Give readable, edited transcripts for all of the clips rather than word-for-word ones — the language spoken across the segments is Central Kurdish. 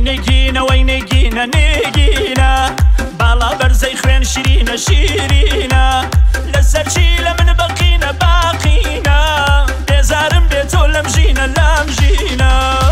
نگینە وەی نگینە نگینە باڵا بەرزەی خوێن شیرینە شیرینە لەسەر چی لە من بەقینە باقینە بێزارم بێت تۆ لەم ژینە لەم ژینە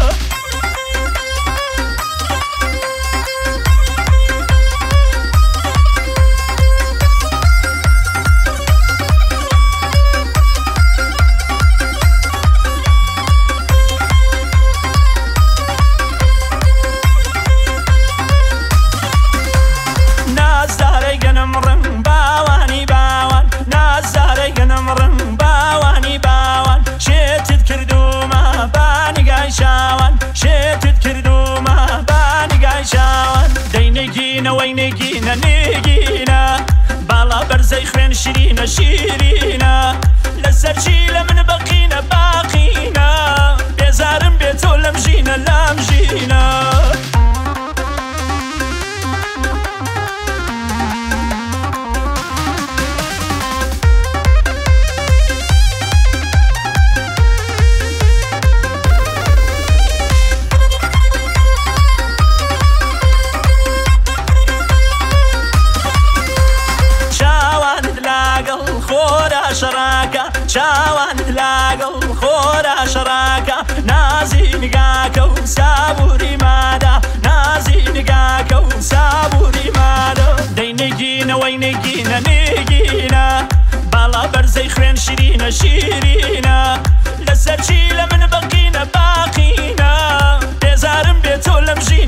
وەی نگینە نگینە باڵا بەرزەی خوێن شیرینە شیرینە لەسەر چی لە من بەقینە باقینە بێزارم بێت تۆ لەم ژینە لەم ژینە چاوانت لاگەڵ خۆرا شەڕاکە نازی نگاکە و سابووری مادە نازی نگاکە و سابووری مادە دەی نگینە وەی نگینە نگینە باڵا بەرزەی خوێن شیرینە شیرینە لەسەر چی لە من بەقینە باقینە بێزارم بێت تۆ لەم ژینە